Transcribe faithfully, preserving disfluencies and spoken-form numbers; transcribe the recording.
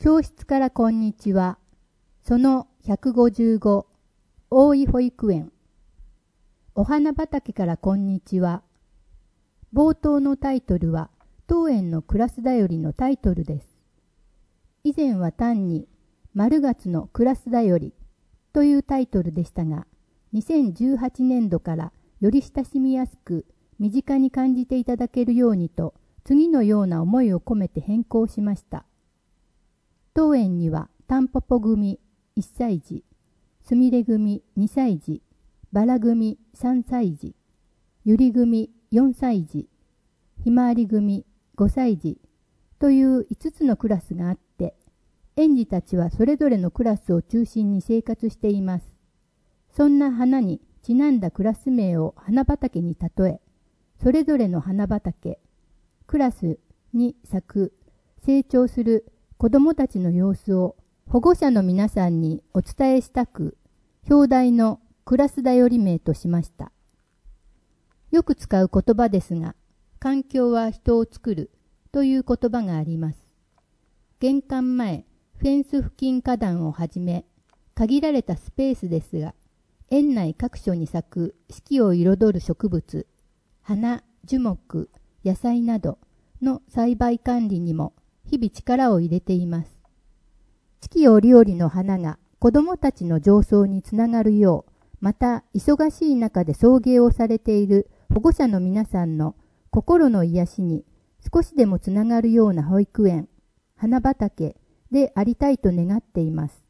教室からこんにちは。そのひゃくごじゅうご、大井保育園。お花畑からこんにちは。冒頭のタイトルは、当園のクラスだよりのタイトルです。以前は単に、丸月のクラスだよりというタイトルでしたが、にせんじゅうはちねんどからより親しみやすく、身近に感じていただけるようにと、次のような思いを込めて変更しました。当園には、タンポポ組いっさい児、すみれ組にさい児、バラ組さんさい児、ゆり組よんさい児、ひまわり組ごさい児といういつつのクラスがあって、園児たちはそれぞれのクラスを中心に生活しています。そんな花にちなんだクラス名を花畑に例え、それぞれの花畑、クラスに咲く、成長する子どもたちの様子を保護者の皆さんにお伝えしたく、表題のクラスだより名としました。よく使う言葉ですが、環境は人を作るという言葉があります。玄関前、フェンス付近花壇をはじめ、限られたスペースですが、園内各所に咲く四季を彩る植物、花、樹木、野菜などの栽培管理にも日々力を入れています。四季折々の花が子どもたちの情操につながるよう、また忙しい中で送迎をされている保護者の皆さんの心の癒しに少しでもつながるような保育園、花畑でありたいと願っています。